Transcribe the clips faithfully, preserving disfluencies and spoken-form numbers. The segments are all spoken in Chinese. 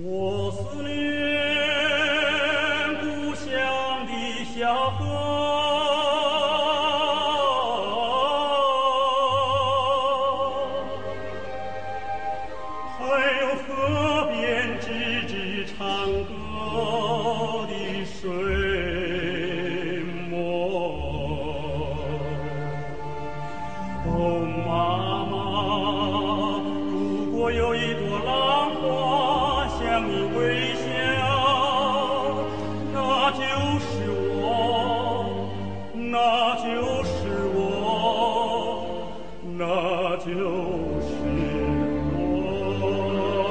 我思念故乡的小河，还有河边吱吱唱歌的水墨。哦，妈妈，如果有一朵浪花向你微笑，那就是我，那就是我，那就是我。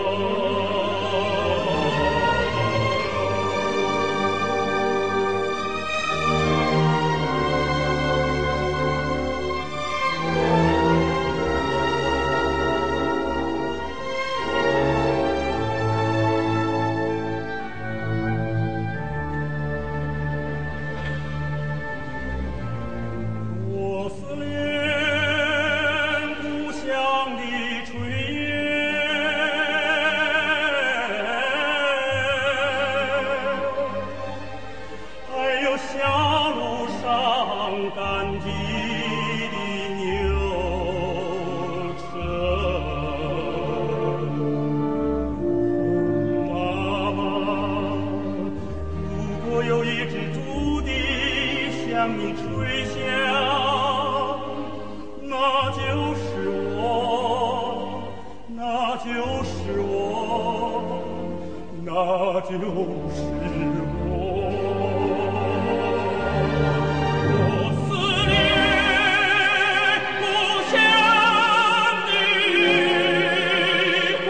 我思念故乡的炊烟，还有小路上赶集的牛车。妈妈，如果有一只竹笛向你吹响，那就是我，那就是我，那就是我。我思念故乡的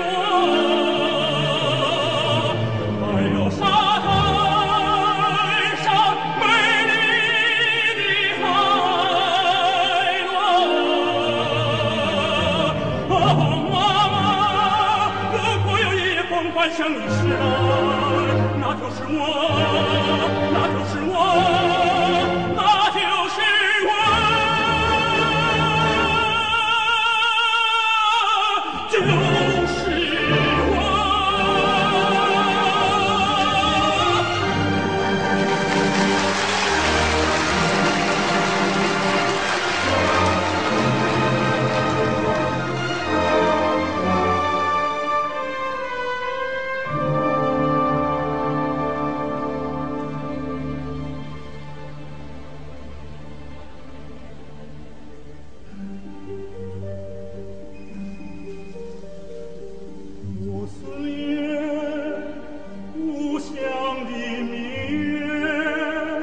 花，还有沙滩上美丽的海螺。哦，妈妈，如果有一夜光环向你驶来，那就是我，那就是我，那就是我，就是我。我思念故乡的明月，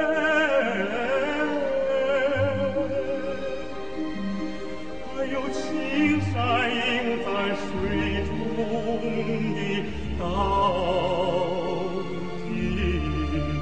还有青山映在水中的倒影。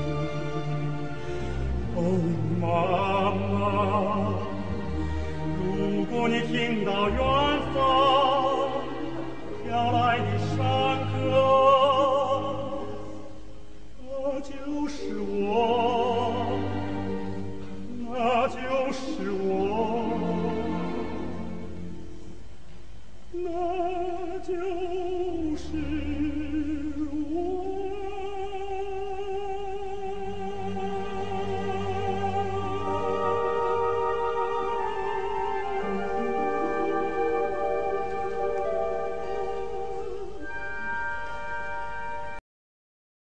哦，妈妈，如果你听到远方飘来的山歌，那就是我，那就是我。